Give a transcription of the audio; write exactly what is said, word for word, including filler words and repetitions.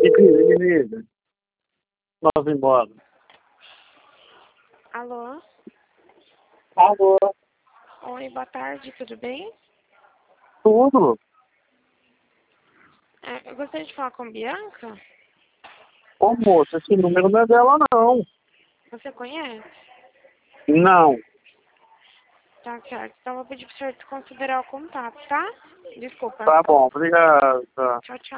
Divisa, divisa. Nós embora. Alô? Alô? Oi, boa tarde, tudo bem? Tudo? É, eu gostaria de falar com a Bianca. Ô moça, esse número não é dela não. Você conhece? Não. Tá certo. Então eu vou pedir pro senhor considerar o contato, tá? Desculpa. Tá bom, obrigado. Tá. Tchau, tchau.